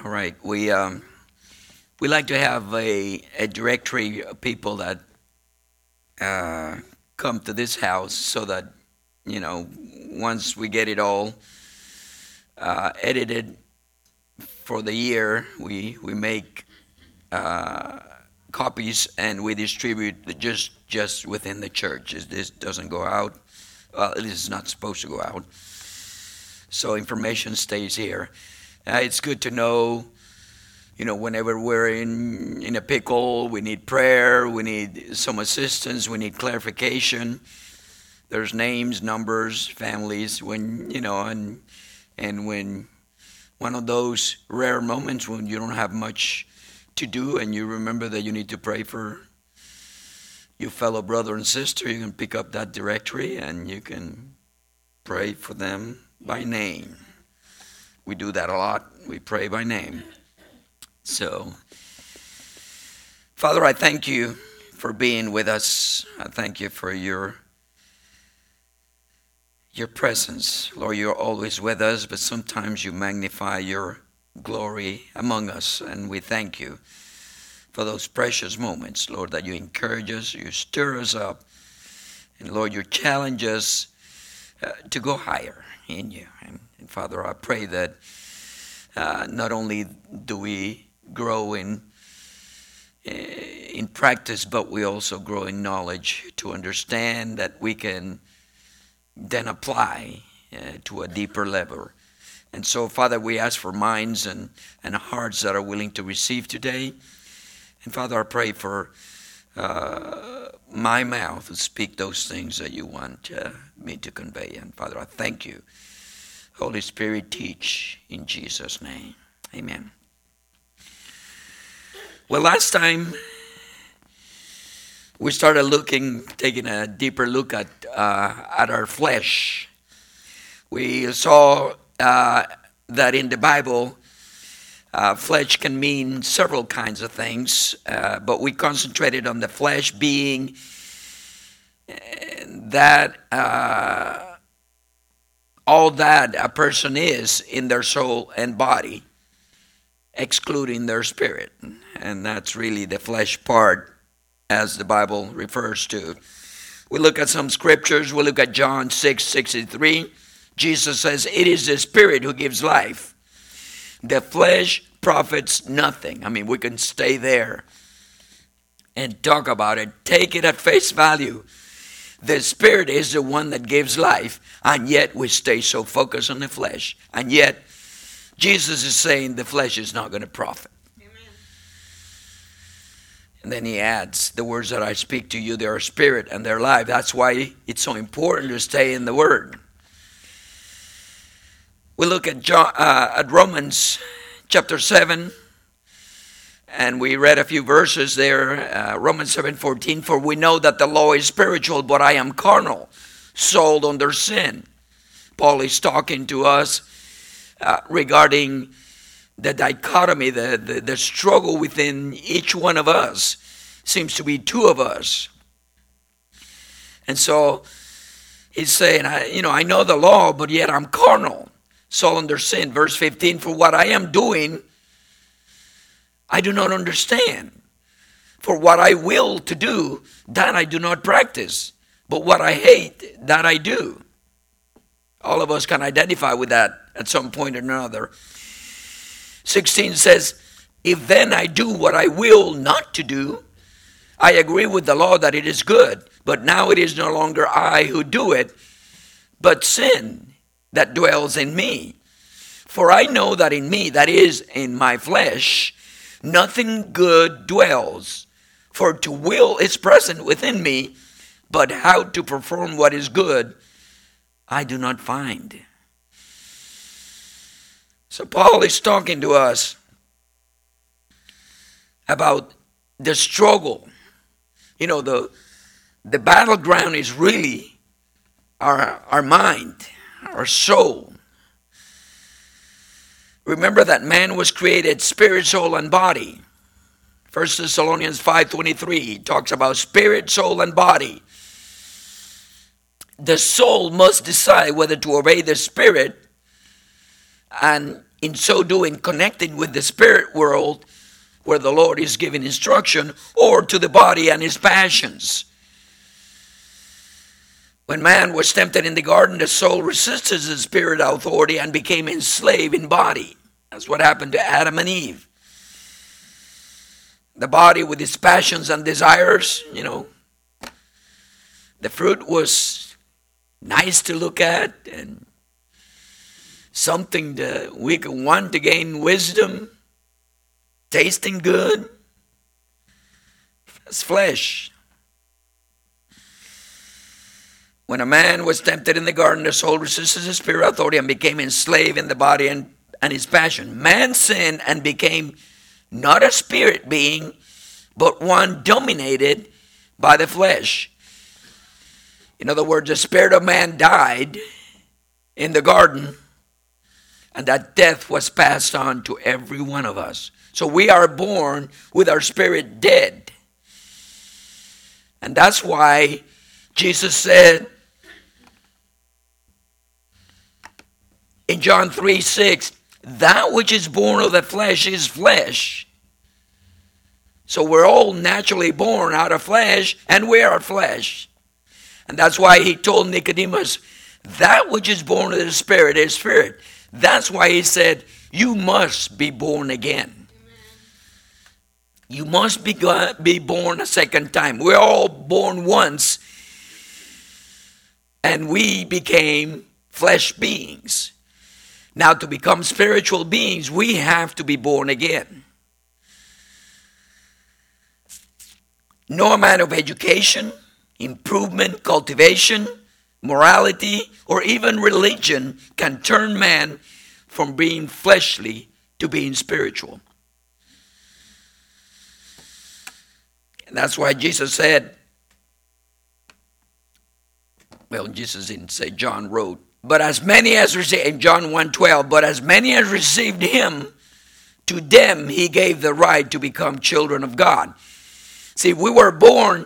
All right. We like to have a directory of people that uh, come to this house so that once we get it all edited for the year, we make uh, copies and we distribute just within the church. This doesn't go out. Well, it is not supposed to go out. So information stays here. It's good to know. Whenever we're in a pickle, we need prayer, we need some assistance, we need clarification. There's names, numbers, families. And when one of those rare moments when you don't have much to do and you remember that you need to pray for your fellow brother and sister, you can pick up that directory and you can pray for them by name. We do that a lot. We pray by name. So, Father, I thank you for being with us. I thank you for your presence. Lord, you're always with us, but sometimes you magnify your glory among us, and we thank you for those precious moments, Lord, that you encourage us, you stir us up, and Lord, you challenge us to go higher in you. And Father, I pray that not only do we grow in practice, but we also grow in knowledge to understand that we can then apply to a deeper level. And so, Father, we ask for minds and hearts that are willing to receive today. And Father, I pray for my mouth to speak those things that you want me to convey. And Father, I thank you. Holy Spirit, teach in Jesus' name. Amen. Well, last time we started taking a deeper look at our flesh. We saw that in the Bible, flesh can mean several kinds of things, but we concentrated on the flesh being that all that a person is in their soul and body, excluding their spirit. And that's really the flesh part, as the Bible refers to. We look at some scriptures. We look at John 6:63. Jesus says, "It is the Spirit who gives life. The flesh profits nothing." I mean, we can stay there and talk about it. Take it at face value. The Spirit is the one that gives life, and yet we stay so focused on the flesh. And yet, Jesus is saying the flesh is not going to profit. And then he adds, "The words that I speak to you, they are spirit and they're life." That's why it's so important to stay in the Word. We look at Romans chapter 7, and we read a few verses there. Romans 7:14, "For we know that the law is spiritual, but I am carnal, sold under sin." Paul is talking to us regarding the dichotomy, the struggle within each one of us. Seems to be two of us. And so he's saying, I know the law, but yet I'm carnal, soul under sin. Verse 15, "For what I am doing, I do not understand. For what I will to do, that I do not practice. But what I hate, that I do." All of us can identify with that at some point or another. 16 says, "If then I do what I will not to do, I agree with the law that it is good. But now it is no longer I who do it, but sin that dwells in me. For I know that in me, that is, in my flesh, nothing good dwells. For to will is present within me, but how to perform what is good, I do not find." So Paul is talking to us about the struggle. The battleground is really our mind, our soul. Remember that man was created spirit, soul, and body. 1 Thessalonians 5:23 talks about spirit, soul, and body. The soul must decide whether to obey the spirit and in so doing connected with the spirit world where the Lord is giving instruction, or to the body and his passions. When man was tempted in the garden, the soul resisted the spirit authority and became enslaved in body. That's what happened to Adam and Eve. The body with its passions and desires, the fruit was nice to look at and something that we could want to gain wisdom, tasting good. It's flesh. When a man was tempted in the garden, the soul resisted the spirit authority and became enslaved in the body and his passion. Man sinned and became not a spirit being, but one dominated by the flesh. In other words, the spirit of man died in the garden, and that death was passed on to every one of us. So we are born with our spirit dead. And that's why Jesus said in John 3:6, that which is born of the flesh is flesh. So we're all naturally born out of flesh, and we are flesh. And that's why he told Nicodemus, that which is born of the Spirit is spirit. That's why he said, you must be born again. You must be born a second time. We're all born once, and we became flesh beings. Now, to become spiritual beings, we have to be born again. No amount of education, improvement, cultivation, morality, or even religion can turn man from being fleshly to being spiritual. And that's why Jesus said, well, Jesus didn't say, John wrote, but as many as received, in John 1:12, but as many as received him, to them he gave the right to become children of God. See, we were born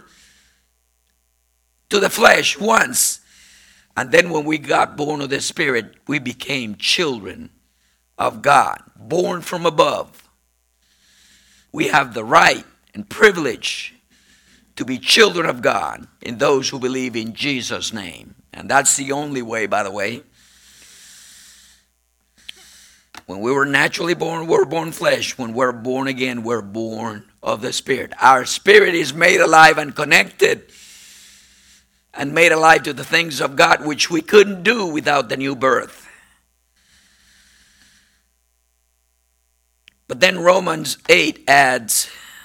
to the flesh once, and then when we got born of the Spirit, we became children of God, born from above. We have the right and privilege to be children of God in those who believe in Jesus' name. And that's the only way, by the way. When we were naturally born, we were born flesh. When we're born again, we're born of the Spirit. Our spirit is made alive and connected and made alive to the things of God, which we couldn't do without the new birth. But then Romans 8 adds,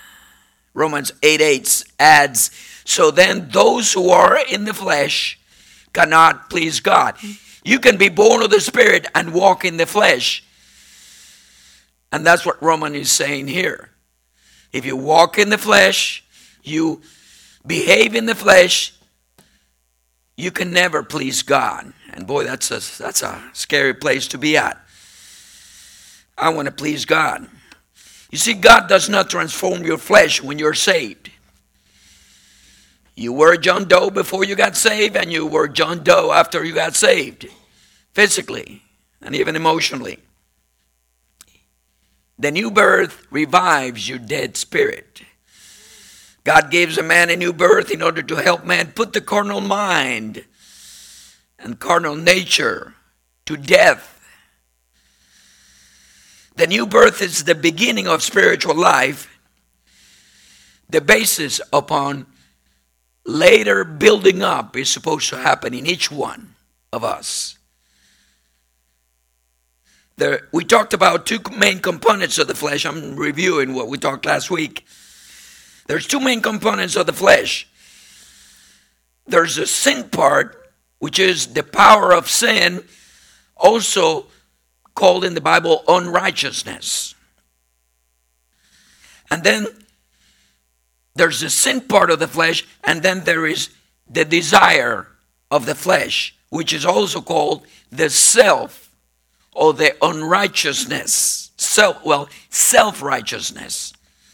so then those who are in the flesh cannot please God. You can be born of the Spirit and walk in the flesh. And that's what Romans is saying here. If you walk in the flesh, you behave in the flesh, you can never please God. And boy, that's a scary place to be at. I want to please God. You see, God does not transform your flesh when you're saved. You were John Doe before you got saved, and you were John Doe after you got saved, physically and even emotionally. The new birth revives your dead spirit. God gives a man a new birth in order to help man put the carnal mind and carnal nature to death. The new birth is the beginning of spiritual life, the basis upon later building up is supposed to happen in each one of us. We talked about two main components of the flesh. I'm reviewing what we talked last week. There's two main components of the flesh. There's the sin part, which is the power of sin, also called in the Bible unrighteousness. And then there's the sin part of the flesh, and then there is the desire of the flesh, which is also called the self or the unrighteousness. Self-righteousness.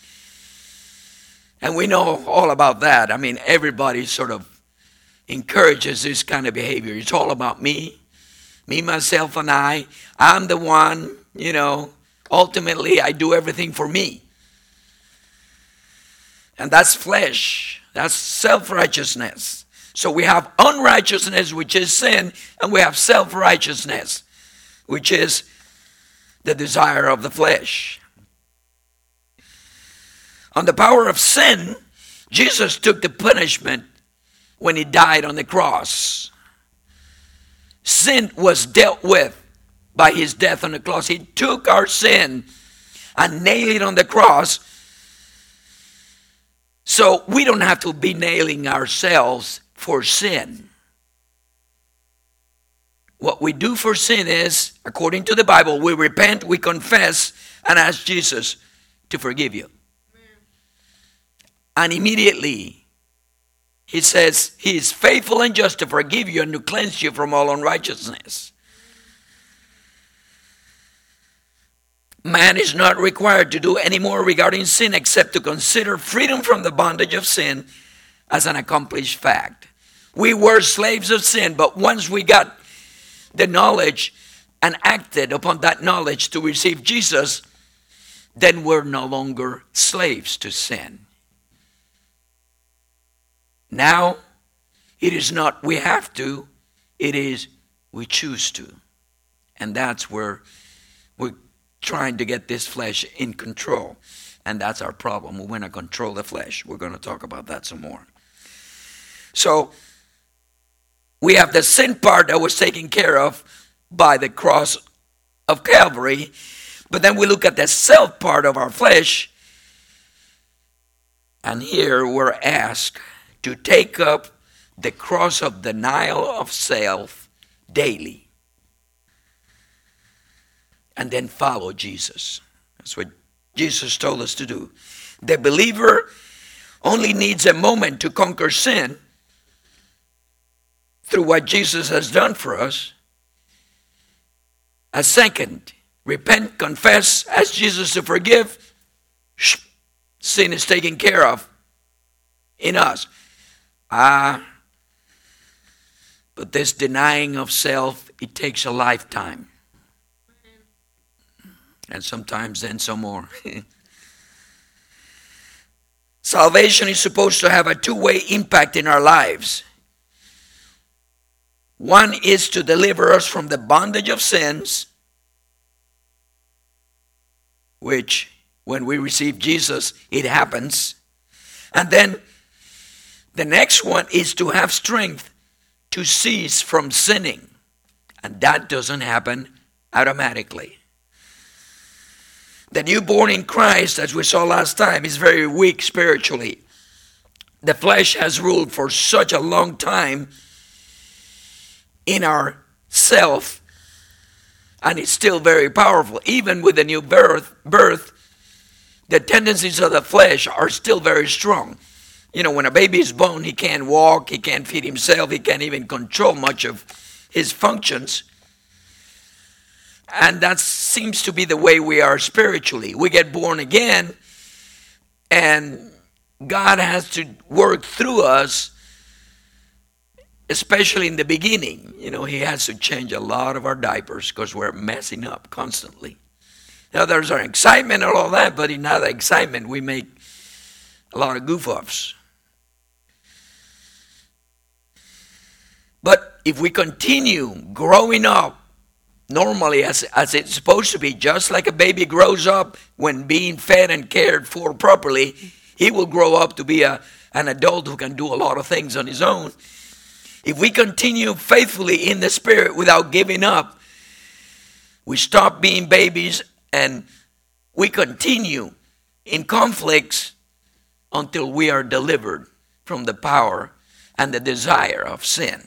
And we know all about that. I mean, everybody sort of encourages this kind of behavior. It's all about me, myself, and I. I'm the one. ultimately I do everything for me. And that's flesh. That's self-righteousness. So we have unrighteousness, which is sin, and we have self-righteousness, which is the desire of the flesh. On the power of sin, Jesus took the punishment when he died on the cross. Sin was dealt with by his death on the cross. He took our sin and nailed it on the cross. So we don't have to be nailing ourselves for sin. What we do for sin is, according to the Bible, we repent, we confess, and ask Jesus to forgive you. And immediately, he says, he is faithful and just to forgive you and to cleanse you from all unrighteousness. Man is not required to do any more regarding sin except to consider freedom from the bondage of sin as an accomplished fact. We were slaves of sin, but once we got the knowledge and acted upon that knowledge to receive Jesus, then we're no longer slaves to sin. Now, it is not we have to, it is we choose to. And that's where we're trying to get this flesh in control. And that's our problem. We want to control the flesh. We're going to talk about that some more. So, we have the sin part that was taken care of by the cross of Calvary. But then we look at the self part of our flesh. And here we're asked to take up the cross of denial of self daily. And then follow Jesus. That's what Jesus told us to do. The believer only needs a moment to conquer sin through what Jesus has done for us. A second, repent, confess, ask Jesus to forgive. Sin is taken care of in us. But this denying of self, it takes a lifetime. And sometimes then some more. Salvation is supposed to have a two-way impact in our lives. One is to deliver us from the bondage of sins, which when we receive Jesus, it happens. And then the next one is to have strength to cease from sinning. And that doesn't happen automatically. The newborn in Christ, as we saw last time, is very weak spiritually. The flesh has ruled for such a long time in our self, and it's still very powerful. Even with the new birth, the tendencies of the flesh are still very strong. When a baby is born, he can't walk, he can't feed himself, he can't even control much of his functions. And that seems to be the way we are spiritually. We get born again, and God has to work through us, especially in the beginning. He has to change a lot of our diapers because we're messing up constantly. Now, there's our excitement and all that, but in that excitement, we make a lot of goof-offs. But if we continue growing up normally as it's supposed to be, just like a baby grows up when being fed and cared for properly, he will grow up to be an adult who can do a lot of things on his own. If we continue faithfully in the Spirit without giving up, we stop being babies and we continue in conflicts until we are delivered from the power and the desire of sin.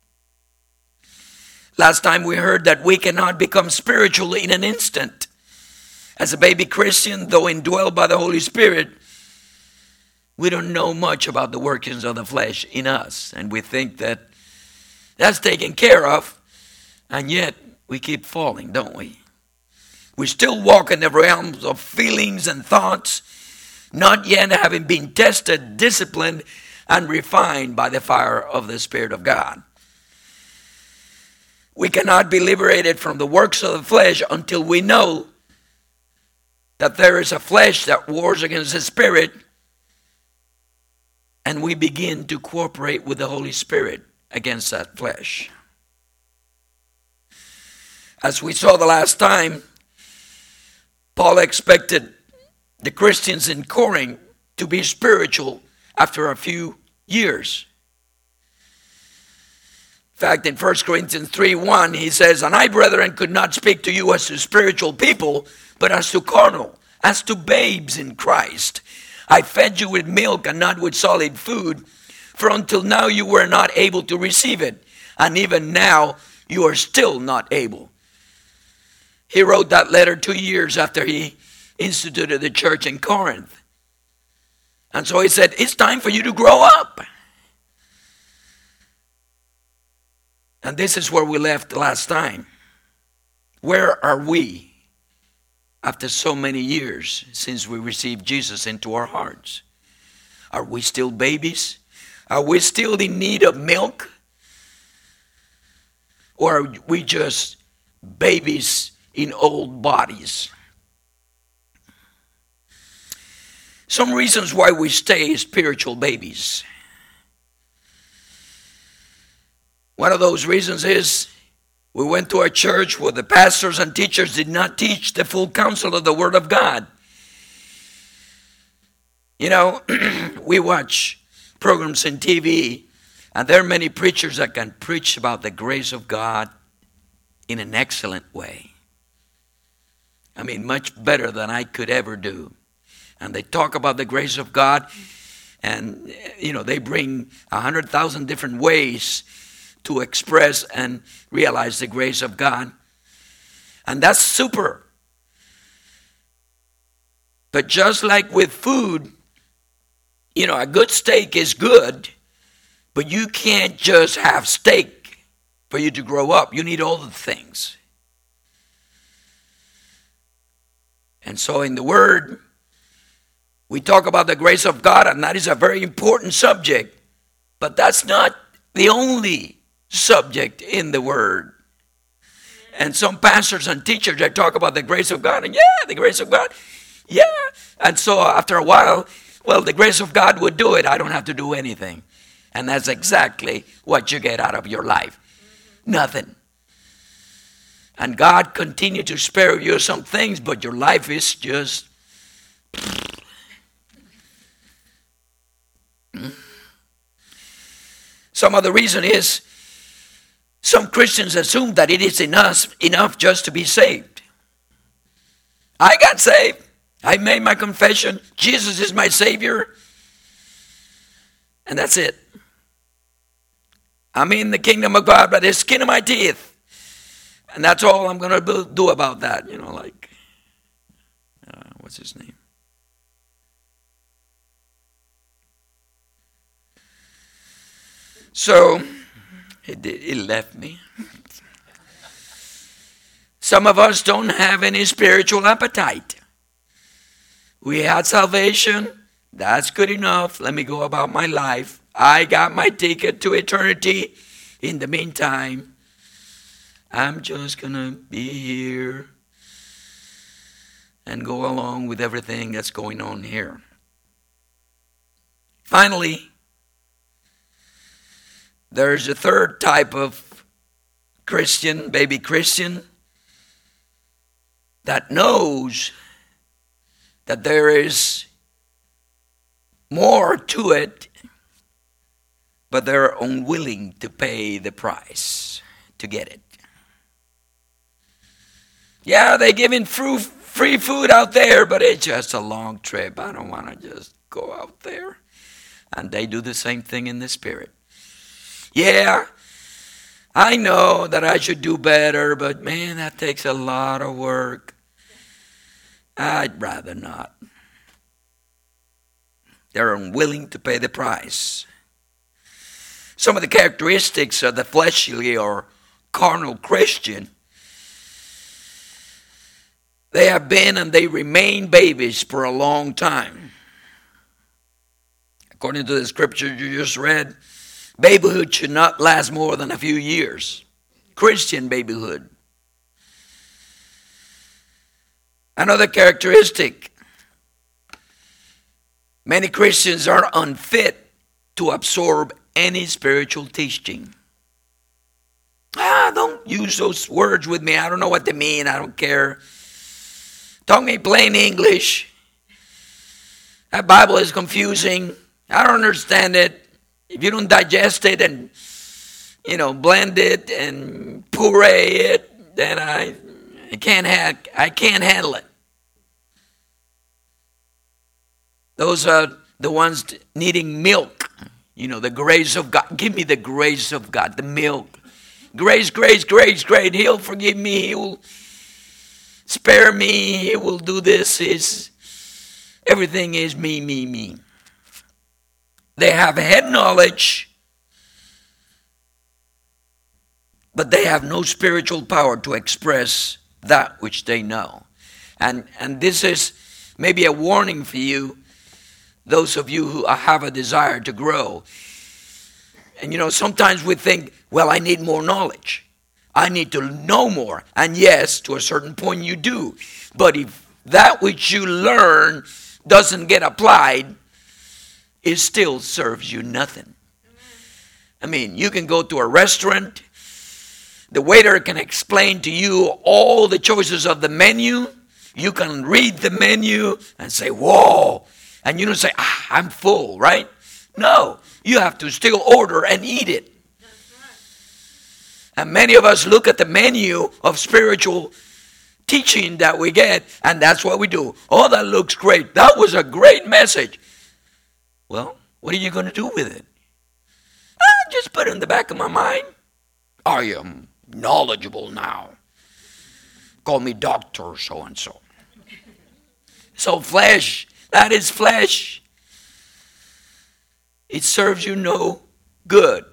Last time we heard that we cannot become spiritual in an instant. As a baby Christian, though indwelled by the Holy Spirit, we don't know much about the workings of the flesh in us. And we think that that's taken care of, and yet we keep falling, don't we? We still walk in the realms of feelings and thoughts, not yet having been tested, disciplined, and refined by the fire of the Spirit of God. We cannot be liberated from the works of the flesh until we know that there is a flesh that wars against the Spirit, and we begin to cooperate with the Holy Spirit against that flesh. As we saw the last time, Paul expected the Christians in Corinth to be spiritual after a few years. In fact, in 1 Corinthians 3:1, he says, "And I, brethren, could not speak to you as to spiritual people, but as to carnal, as to babes in Christ. I fed you with milk and not with solid food, for until now you were not able to receive it, and even now you are still not able." He wrote that letter 2 years after he instituted the church in Corinth. And so he said, it's time for you to grow up. And this is where we left last time. Where are we after so many years since we received Jesus into our hearts? Are we still babies? Are we still in need of milk? Or are we just babies in old bodies? Some reasons why we stay spiritual babies. One of those reasons is we went to a church where the pastors and teachers did not teach the full counsel of the Word of God. You know, we watch programs in TV, and there are many preachers that can preach about the grace of God in an excellent way. I mean, much better than I could ever do. And they talk about the grace of God, and, you know, they bring 100,000 different ways to express and realize the grace of God. And that's super. But just like with food, you know, a good steak is good, but you can't just have steak for you to grow up. You need all the things. And so in the Word, we talk about the grace of God, and that is a very important subject. But that's not the only subject in the Word. And some pastors and teachers, they talk about the grace of God, and the grace of God, And so after a while, well, the grace of God would do it. I don't have to do anything. And that's exactly what you get out of your life. Nothing. And God continued to spare you some things, but your life is just... Some other reason is some Christians assume that it is enough just to be saved. I got saved. I made my confession. Jesus is my Savior. And that's it. I'm in the kingdom of God by the skin of my teeth. And that's all I'm going to do about that. You know, like, what's his name? So, it left me. Some of us don't have any spiritual appetite. We had salvation. That's good enough. Let me go about my life. I got my ticket to eternity. In the meantime, I'm just going to be here and go along with everything that's going on here. Finally, there's a third type of Christian, baby Christian, that knows that there is more to it, but they're unwilling to pay the price to get it. Yeah, they're giving free food out there, but it's just a long trip. I don't want to just go out there. And they do the same thing in the Spirit. Yeah, I know that I should do better, but man, that takes a lot of work. I'd rather not. They're unwilling to pay the price. Some of the characteristics of the fleshly or carnal Christian, they have been and they remain babies for a long time. According to the scripture you just read, babyhood should not last more than a few years. Christian babyhood. Another characteristic, many Christians are unfit to absorb any spiritual teaching. Don't use those words with me. I don't know what they mean. I don't care. Talk me plain English. That Bible is confusing. I don't understand it. If you don't digest it and, blend it and puree it, then I can't handle it. Those are the ones needing milk. The grace of God. Give me the grace of God, the milk. Grace, grace, grace, grace. He'll forgive me. He will spare me. He will do this. Everything is me, me, me. They have head knowledge, but they have no spiritual power to express that which they know. And this is maybe a warning for you, those of you who have a desire to grow. And sometimes we think, well, I need more knowledge. I need to know more. And yes, to a certain point you do. But if that which you learn doesn't get applied, it still serves you nothing. I mean, you can go to a restaurant. The waiter can explain to you all the choices of the menu. You can read the menu and say, whoa. And you don't say, I'm full, right? No, you have to still order and eat it. And many of us look at the menu of spiritual teaching that we get, and that's what we do. Oh, that looks great. That was a great message. Well, what are you going to do with it? Just put it in the back of my mind. I am knowledgeable now. Call me Dr. So-and-so. So flesh, that is flesh. It serves you no good.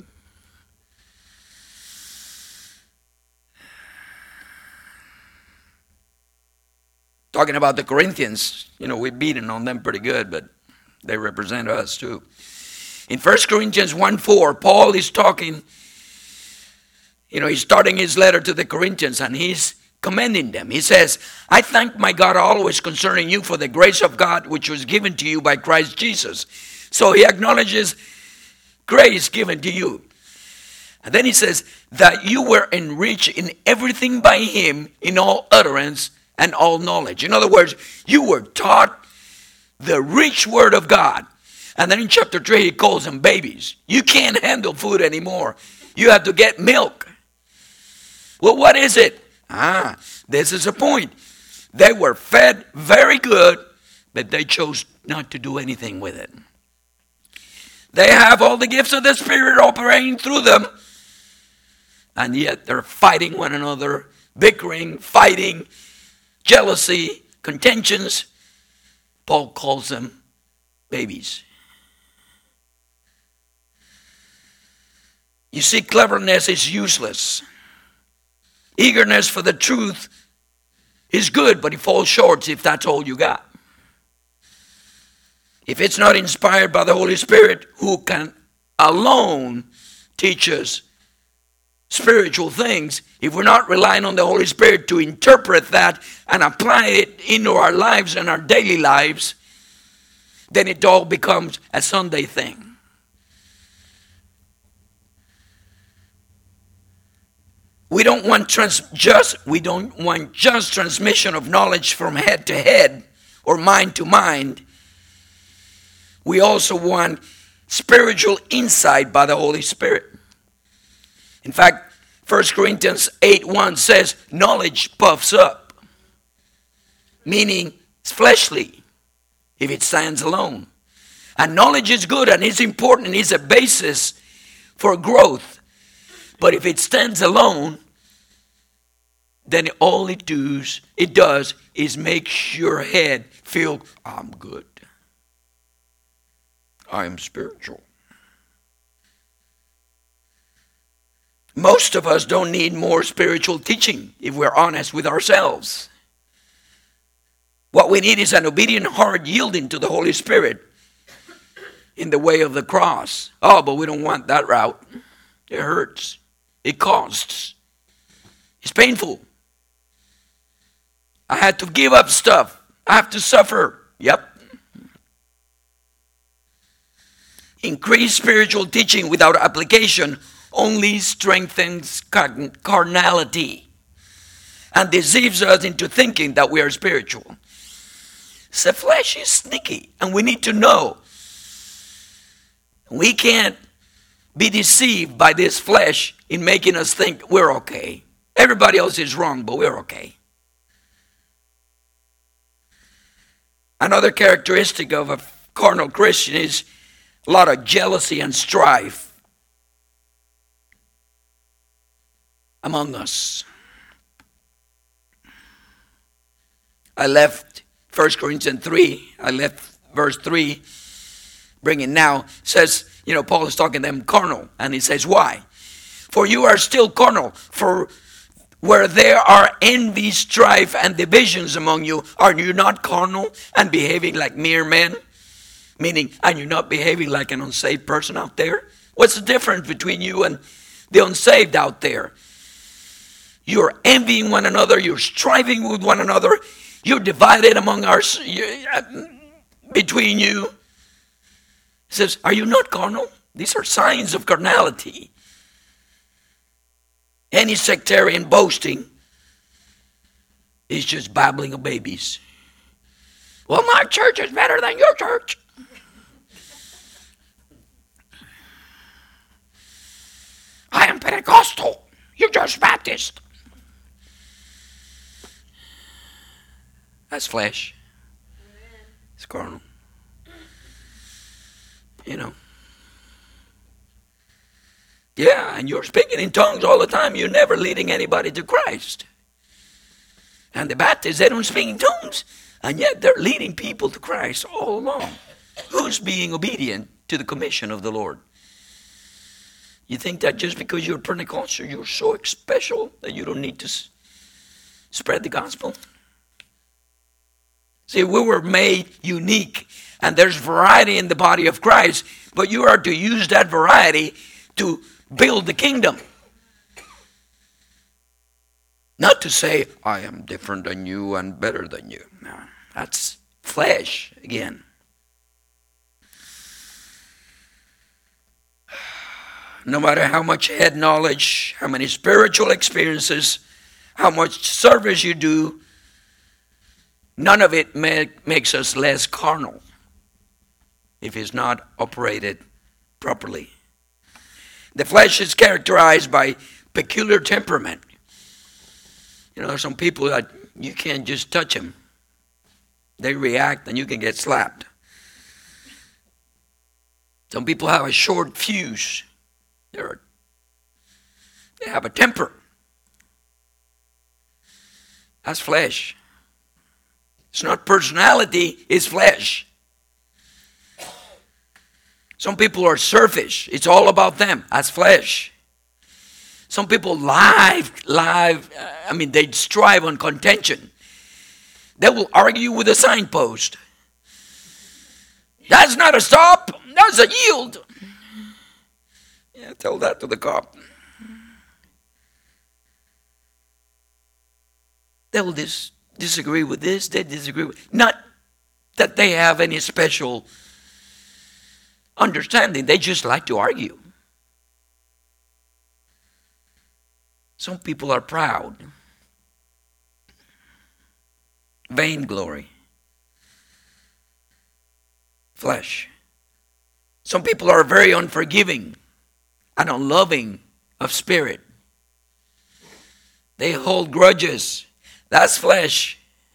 Talking about the Corinthians, we've beaten on them pretty good, but they represent us too. In 1 Corinthians 1:4, Paul is talking, he's starting his letter to the Corinthians and he's commending them. He says, I thank my God always concerning you for the grace of God which was given to you by Christ Jesus. So he acknowledges grace given to you. And then he says, that you were enriched in everything by him in all utterance and all knowledge. In other words, you were taught the rich word of God. And then in chapter 3, he calls them babies. You can't handle food anymore. You have to get milk. Well, what is it? This is the point. They were fed very good, but they chose not to do anything with it. They have all the gifts of the Spirit operating through them, and yet they're fighting one another, bickering, fighting, jealousy, contentions. Paul calls them babies. You see, cleverness is useless. Eagerness for the truth is good, but it falls short if that's all you got. If it's not inspired by the Holy Spirit, who can alone teach us spiritual things, if we're not relying on the Holy Spirit to interpret that and apply it into our lives and our daily lives, then it all becomes a Sunday thing. We don't want just transmission of knowledge from head to head or mind to mind. We also want spiritual insight by the Holy Spirit. In fact, 1 Corinthians 8:1 says, knowledge puffs up, meaning it's fleshly if it stands alone. And knowledge is good and it's important and it's a basis for growth. But if it stands alone, then all it does is make your head feel, I'm good. I am spiritual. Most of us don't need more spiritual teaching if we're honest with ourselves. What we need is an obedient heart yielding to the Holy Spirit in the way of the cross. Oh, but we don't want that route. It hurts. It costs. It's painful. I had to give up stuff. I have to suffer. Yep. Increased spiritual teaching without application only strengthens carnality and deceives us into thinking that we are spiritual. The flesh is sneaky, and we need to know. We can't be deceived by this flesh in making us think we're okay. Everybody else is wrong, but we're okay. Another characteristic of a carnal Christian is a lot of jealousy and strife among us. I left 1 Corinthians 3. I left verse 3. Bringing now says, Paul is talking to them carnal. And he says, why? For you are still carnal. For where there are envy, strife, and divisions among you, are you not carnal and behaving like mere men? Meaning, and you're not behaving like an unsaved person out there? What's the difference between you and the unsaved out there? You're envying one another. You're striving with one another. You're divided between you. He says, are you not carnal? These are signs of carnality. Any sectarian boasting is just babbling of babies. Well, my church is better than your church. I am Pentecostal. You're just Baptist. That's flesh. It's carnal. Yeah, and you're speaking in tongues all the time. You're never leading anybody to Christ. And the Baptists, they don't speak in tongues. And yet they're leading people to Christ all along. Who's being obedient to the commission of the Lord? You think that just because you're Pentecostal, you're so special that you don't need to spread the gospel? See, we were made unique, and there's variety in the body of Christ, but you are to use that variety to build the kingdom. Not to say, I am different than you and better than you. No, that's flesh again. No matter how much head knowledge, how many spiritual experiences, how much service you do, none of it makes us less carnal if it's not operated properly. The flesh is characterized by peculiar temperament. There's some people that you can't just touch them. They react and you can get slapped. Some people have a short fuse. They have a temper. That's flesh. It's not personality, it's flesh. Some people are selfish. It's all about them. That's flesh. Some people they strive on contention. They will argue with a signpost. That's not a stop. That's a yield. Yeah, tell that to the cop. They will disagree with this. They disagree with... Not that they have any special understanding. They just like to argue. Some people are proud. Vainglory. Flesh. Some people are very unforgiving and unloving of spirit. They hold grudges. That's flesh.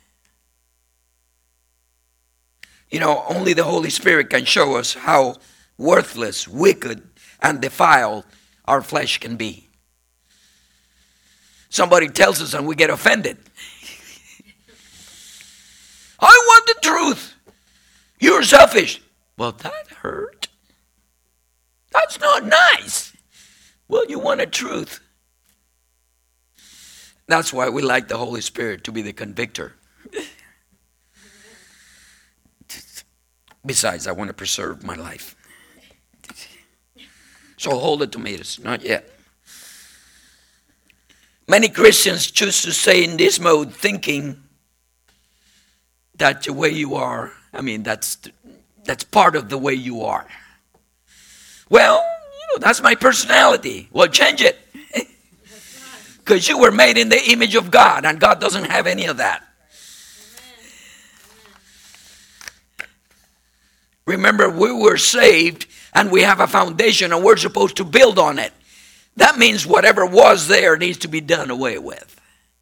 Only the Holy Spirit can show us how worthless, wicked, and defiled our flesh can be. Somebody tells us and we get offended. I want the truth. You're selfish. Well, that hurt. That's not nice. Well, you want the truth. That's why we like the Holy Spirit to be the convictor. Besides, I want to preserve my life. So hold the tomatoes, not yet. Many Christians choose to stay in this mode thinking that the way you are, that's part of the way you are. Well, that's my personality. Well, change it. Because you were made in the image of God, and God doesn't have any of that. Remember, we were saved, and we have a foundation, and we're supposed to build on it. That means whatever was there needs to be done away with.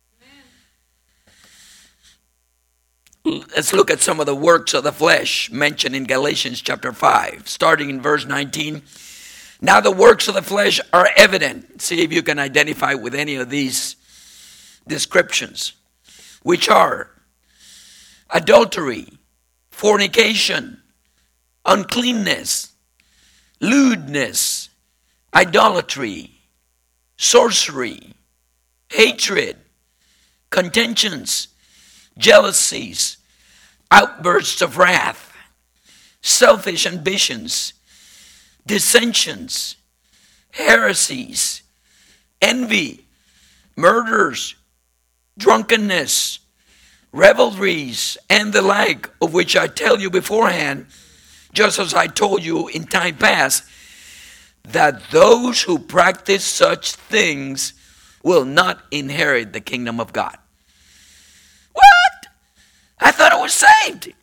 Let's look at some of the works of the flesh mentioned in Galatians chapter 5, starting in verse 19. Now the works of the flesh are evident. See if you can identify with any of these descriptions, which are adultery, fornication, uncleanness, lewdness, idolatry, sorcery, hatred, contentions, jealousies, outbursts of wrath, selfish ambitions, dissensions, heresies, envy, murders, drunkenness, revelries, and the like, of which I tell you beforehand, just as I told you in time past, that those who practice such things will not inherit the kingdom of God. What? I thought I was saved.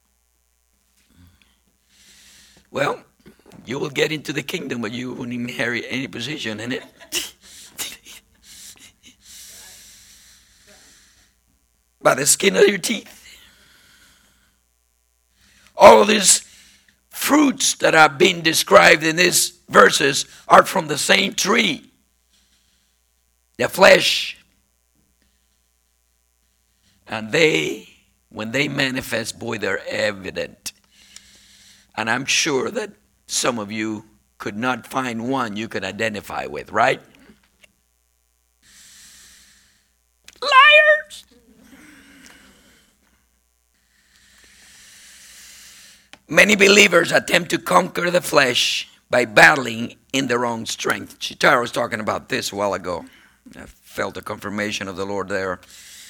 Well, you will get into the kingdom, but you won't inherit any position in it. By the skin of your teeth. All of these fruits that are being described in these verses are from the same tree. The flesh. And when they manifest, boy, they're evident. And I'm sure that some of you could not find one you could identify with, right? Liars! Many believers attempt to conquer the flesh by battling in their own strength. Chitara was talking about this a while ago. I felt a confirmation of the Lord there.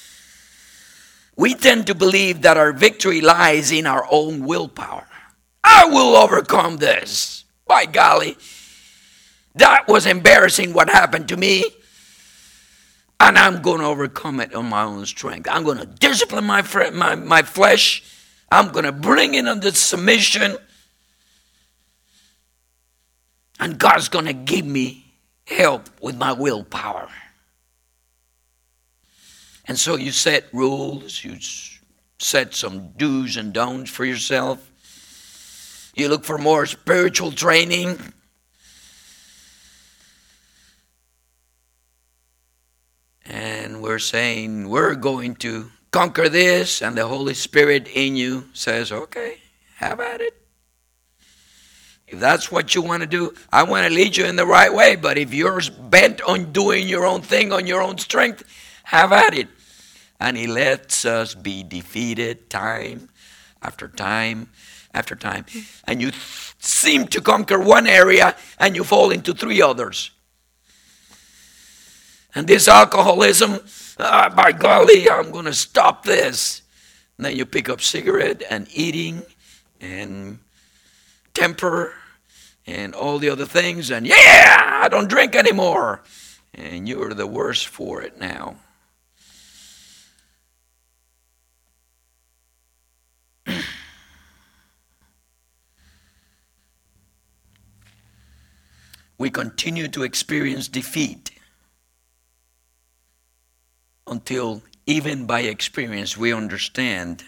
We tend to believe that our victory lies in our own willpower. I will overcome this. By golly, that was embarrassing what happened to me. And I'm going to overcome it on my own strength. I'm going to discipline my flesh. I'm going to bring it under submission. And God's going to give me help with my willpower. And so you set rules. You set some do's and don'ts for yourself. You look for more spiritual training. And we're saying we're going to conquer this, and the Holy Spirit in you says, okay, have at it. If that's what you want to do, I want to lead you in the right way. But if you're bent on doing your own thing on your own strength, have at it. And he lets us be defeated time after time after time. And you seem to conquer one area and you fall into three others. And this alcoholism, by golly, I'm going to stop this. And then you pick up cigarette and eating and temper and all the other things. And yeah, I don't drink anymore. And you're the worse for it now. We continue to experience defeat until even by experience we understand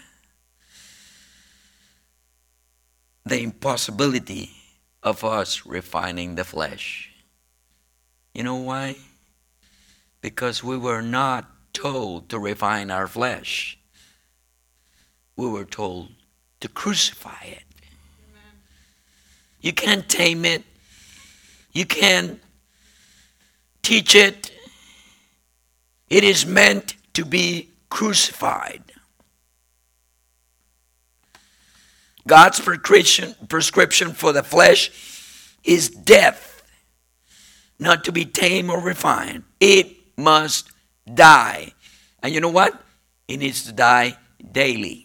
the impossibility of us refining the flesh. You know why? Because we were not told to refine our flesh. We were told to crucify it. Amen. You can't tame it. You can't teach it. It is meant to be crucified. God's prescription for the flesh is death, not to be tamed or refined. It must die. And you know what? It needs to die daily.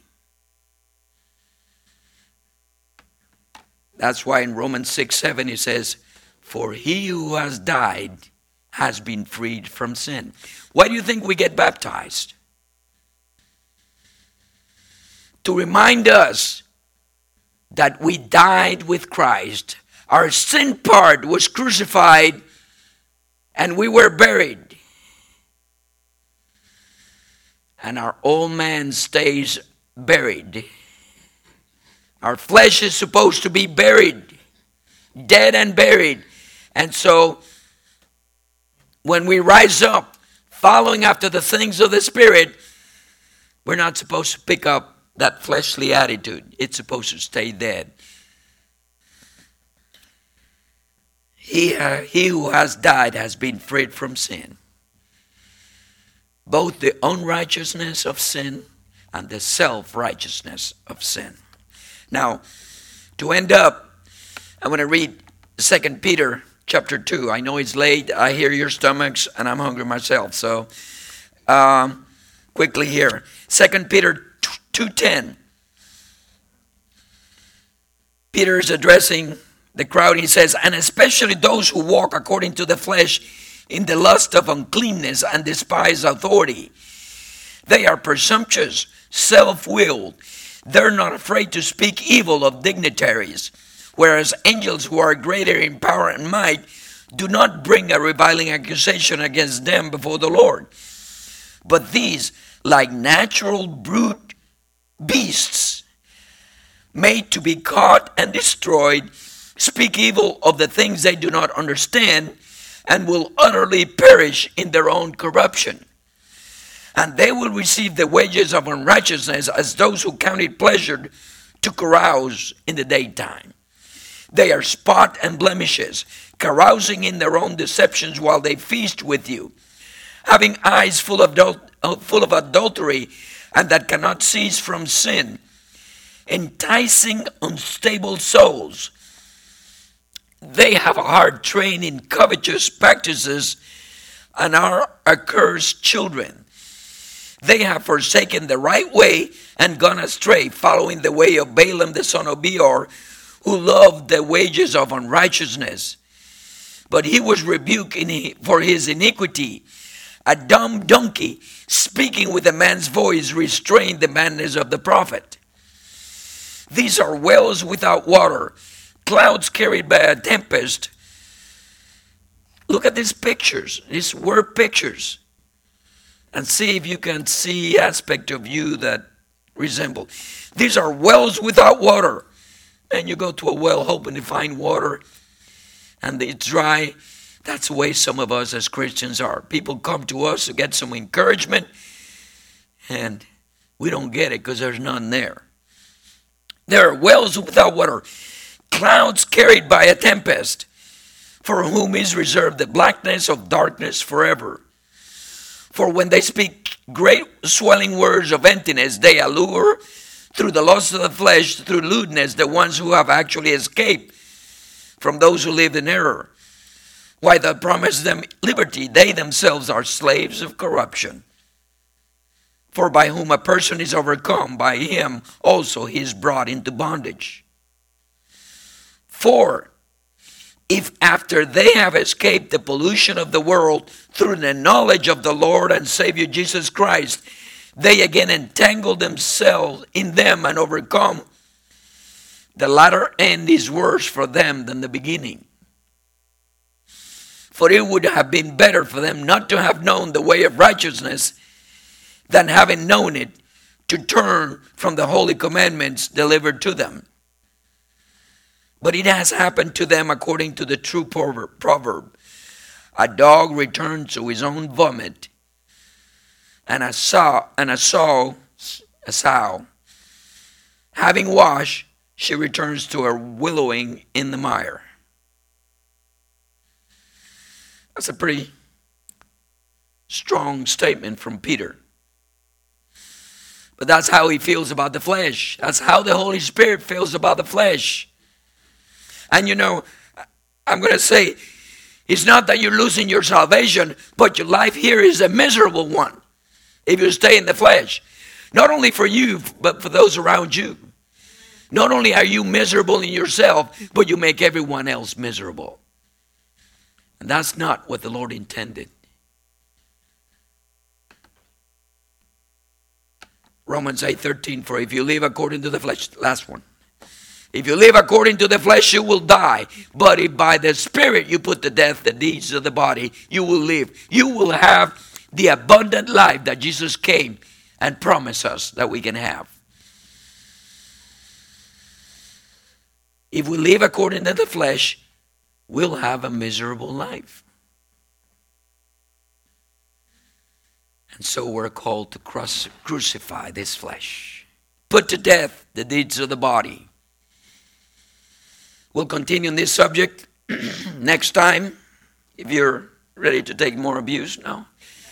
That's why in Romans 6:7 it says, for he who has died has been freed from sin. Why do you think we get baptized? To remind us that we died with Christ. Our sin part was crucified and we were buried. And our old man stays buried. Our flesh is supposed to be buried, dead and buried. And so, when we rise up, following after the things of the Spirit, we're not supposed to pick up that fleshly attitude. It's supposed to stay dead. He who has died has been freed from sin. Both the unrighteousness of sin and the self-righteousness of sin. Now, to end up, I'm going to read 2 Peter chapter 2. I know it's late. I hear your stomachs, and I'm hungry myself. So, quickly here. 2 Peter 2:10. Peter is addressing the crowd. He says, and especially those who walk according to the flesh in the lust of uncleanness and despise authority. They are presumptuous, self-willed. They're not afraid to speak evil of dignitaries, whereas angels who are greater in power and might do not bring a reviling accusation against them before the Lord. But these, like natural brute beasts, made to be caught and destroyed, speak evil of the things they do not understand, and will utterly perish in their own corruption. And they will receive the wages of unrighteousness as those who count it pleasure to carouse in the daytime. They are spot and blemishes, carousing in their own deceptions while they feast with you, having eyes full of adultery and that cannot cease from sin, enticing unstable souls. They have a heart trained in covetous practices and are accursed children. They have forsaken the right way and gone astray, following the way of Balaam the son of Beor, who loved the wages of unrighteousness. But he was rebuked for his iniquity. A dumb donkey, speaking with a man's voice, restrained the madness of the prophet. These are wells without water, clouds carried by a tempest. Look at these pictures, these word pictures, and see if you can see aspect of you that resemble. These are wells without water. And you go to a well hoping to find water, and it's dry. That's the way some of us as Christians are. People come to us to get some encouragement, and we don't get it because there's none there. There are wells without water, clouds carried by a tempest, for whom is reserved the blackness of darkness forever. For when they speak great swelling words of emptiness, they allure through the lust of the flesh, through lewdness, the ones who have actually escaped from those who live in error. While they promise them liberty, they themselves are slaves of corruption. For by whom a person is overcome, by him also he is brought into bondage. For if after they have escaped the pollution of the world through the knowledge of the Lord and Savior Jesus Christ, they again entangle themselves in them and overcome, the latter end is worse for them than the beginning. For it would have been better for them not to have known the way of righteousness than having known it, to turn from the holy commandments delivered to them. But it has happened to them according to the true proverb. A dog returns to his own vomit, and a sow, having washed, she returns to her wallowing in the mire. That's a pretty strong statement from Peter. But that's how he feels about the flesh. That's how the Holy Spirit feels about the flesh. And you know, I'm going to say, It's not that you're losing your salvation, but your life here is a miserable one if you stay in the flesh. Not only for you, but for those around you. Not only are you miserable in yourself, but you make everyone else miserable. And that's not what the Lord intended. Romans 8:13, for if you live according to the flesh, last one. If you live according to the flesh, you will die. But if by the Spirit you put to death the deeds of the body, you will live. You will have the abundant life that Jesus came and promised us that we can have. If we live according to the flesh, we'll have a miserable life. And so we're called to crucify this flesh. Put to death the deeds of the body. We'll continue on this subject next time, if you're ready to take more abuse now.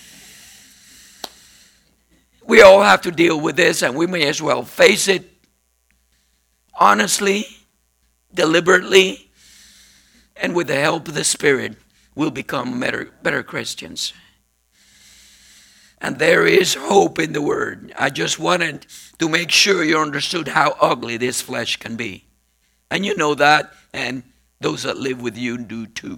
We all have to deal with this, and we may as well face it honestly, deliberately, and with the help of the Spirit, we'll become better Christians. And there is hope in the Word. I just wanted to make sure you understood how ugly this flesh can be. And you know that, and those that live with you do too.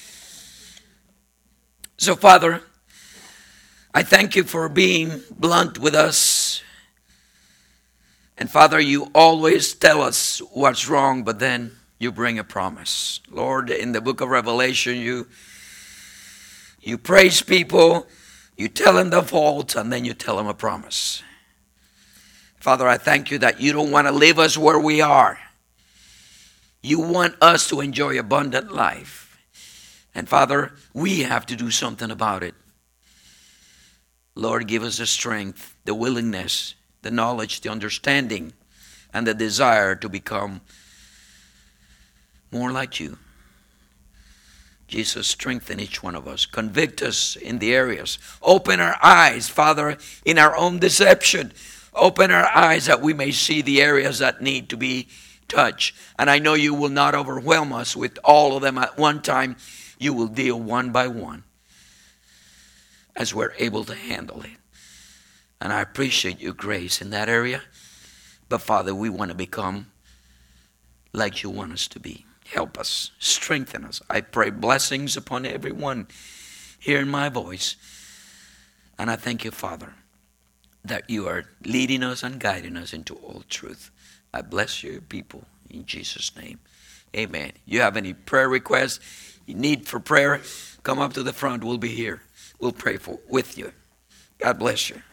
So, Father, I thank you for being blunt with us. And Father, you always tell us what's wrong, but then you bring a promise. Lord, in the book of Revelation, you praise people, you tell them the faults, and then you tell them a promise. Father, I thank you that you don't want to leave us where we are. You want us to enjoy abundant life. And Father, we have to do something about it. Lord, give us the strength, the willingness, the knowledge, the understanding, and the desire to become more like you. Jesus, strengthen each one of us. Convict us in the areas. Open our eyes, Father, in our own deception. Open our eyes that we may see the areas that need to be touched. And I know you will not overwhelm us with all of them at one time. You will deal one by one as we're able to handle it. And I appreciate your grace in that area. But Father, we want to become like you want us to be. Help us. Strengthen us. I pray blessings upon everyone hearing my voice. And I thank you, Father, that you are leading us and guiding us into all truth. I bless your people in Jesus' name. Amen. You have any prayer requests, you need for prayer, come up to the front. We'll be here. We'll pray with you. God bless you.